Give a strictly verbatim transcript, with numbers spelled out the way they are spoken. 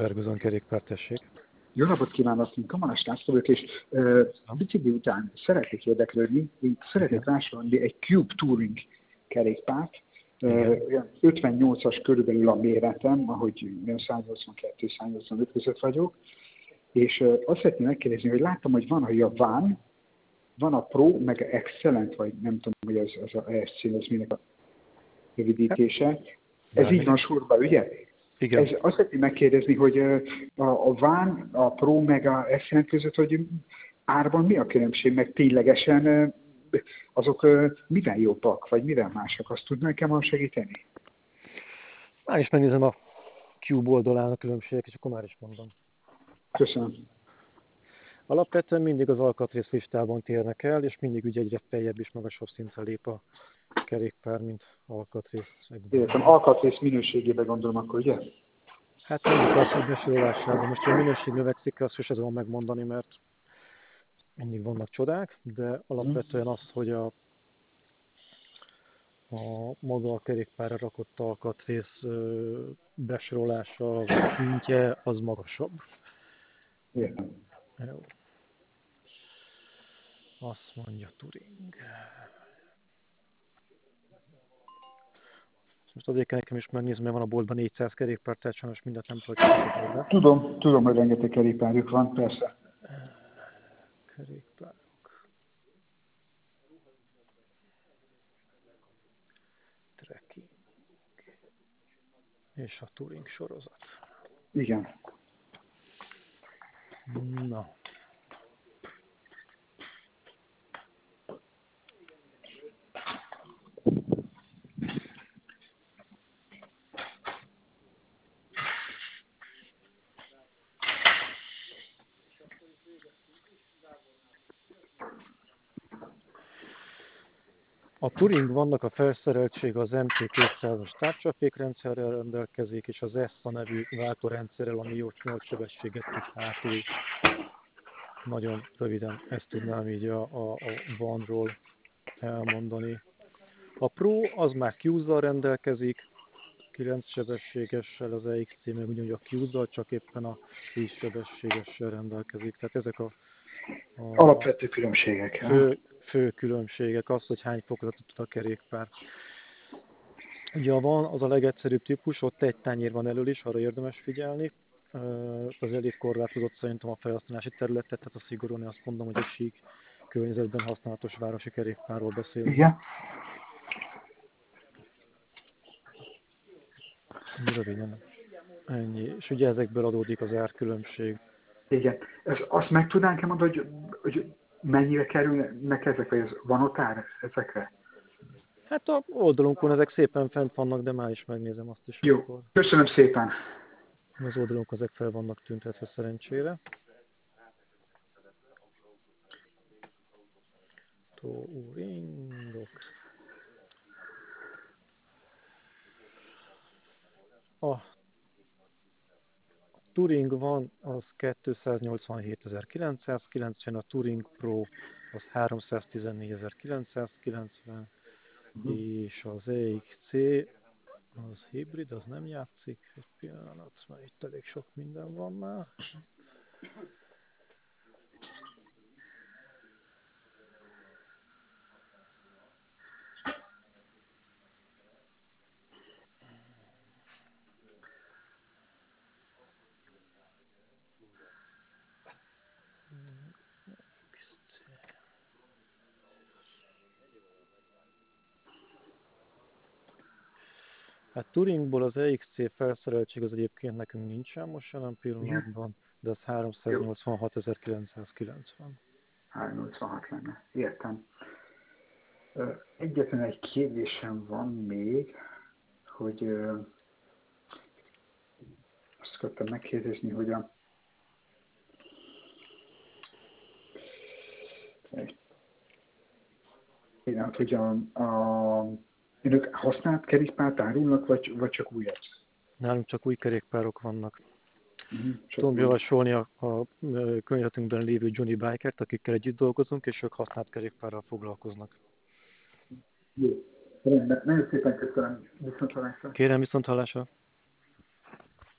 Ferguson kerékpár, tessék. Jó napot kívánok, Kamaras László vagyok, és uh, bicikli után szeretnék érdeklődni, én szeretnék vásárolni egy Cube Touring kerékpárt, uh, ötvennyolcas körülbelül a méretem, ahogy száznyolcvankettő száznyolcvanöt között vagyok, és uh, azt szeretném megkérdezni, hogy láttam, hogy van, hogy a Van, van a Pro, meg a Excellent, vagy nem tudom, hogy az, az a E S C, az minek a rövidítése. Ez így van sorban, ugye? Igen. Ez azt szeretném megkérdezni, hogy a, a Van, a Pro meg a Excellent között, hogy árban mi a különbség, meg ténylegesen azok mivel jobbak, vagy mivel másak? Azt tudná nekem segíteni? Már is megnézem a Cube oldalán a különbségek, és akkor már is mondom. Köszönöm. Alapvetően mindig az alkatrész listában térnek el, és mindig ugye egyre feljebb és magasabb szintre lép a kerékpár, mint alkatrész. Értem, alkatrész minőségében gondolom akkor, ugye? Hát mondjuk azt, hogy besorolásában. Most a minőség növekszik, azt is tudom megmondani, mert mindig vannak csodák, de alapvetően az, hogy a, a maga a kerékpárra rakott alkatrész besorolása, vagy szintje, az magasabb. Értem. Jó. Azt mondja Touring. Most azért kell nekem is megnézni, mert van a boltban négyszáz kerékpár, tehát sajnos mindent nem tudok. Tudom, tudom, hogy rengeteg kerékpárjuk van, persze. Kerékpárok. Trekking. És a Touring sorozat. Igen. Na. A Touring vannak a felszereltség az M T kétszázas távcsapékrendszerrel rendelkezik, és az ESSA nevű váltórendszerrel, ami nyolc sebességet tud hátul. Nagyon röviden ezt tudnám így a, a, a Vanról elmondani. A Pro az már Q-zal rendelkezik, kilenc sebességessel, az E X C meg ugyanúgy a Q-zal, csak éppen a tíz sebességessel rendelkezik. Tehát ezek a, a alapvető különbségek. Fő, fő különbségek, az, hogy hány fokozatot tud a kerékpár. Ugye a Van az a legegyszerűbb típus, ott egy tányér van elől is, arra érdemes figyelni. Az elég korlátozott szerintem a felhasználási területet, tehát a szigorúan azt mondom, hogy egy sík környezetben használatos városi kerékpárról beszélünk. Igen. Röviden. Ennyi. És ugye ezekből adódik az árkülönbség. Igen. Ez, azt meg tudnánk-e mondani, hogy, hogy mennyire kerülnek ezek, vagy ez van ott ár ezekre? Hát a oldalunkon ezek szépen fent vannak, de már is megnézem azt is. Jó, akkor. Köszönöm szépen. Az oldalunk ezek fel vannak tüntetve szerencsére. Touringok. A Touring van, az kétszáznyolcvanhétezer-kilencszázkilencven, a Touring Pro az háromszáztizennégyezer-kilencszázkilencven, uh-huh. és az E X C az hibrid, az nem játszik. Egy pillanat, mert itt elég sok minden van már. Hát Touringból az E X C felszereltség az egyébként nekünk nincsen most jelen pillanatban, de az háromszáznyolcvanhatezer-kilencszázkilencven. háromszáznyolcvanhat lenne, értem. Egyetlen egy kérdésem van még, hogy ö, azt akartam megkérdezni, hogy a én, hogy a, a önök használt kerékpárt árulnak, vagy, vagy csak újat? Nálunk csak új kerékpárok vannak. Uh-huh, Tudom javasolni a, a környezetünkben lévő Johnny Bikert, akikkel együtt dolgozunk, és ők használt kerékpárral foglalkoznak. Jó, rendben. Nagyon szépen köszönöm. Viszonthallásra. Kérem, viszonthallásra.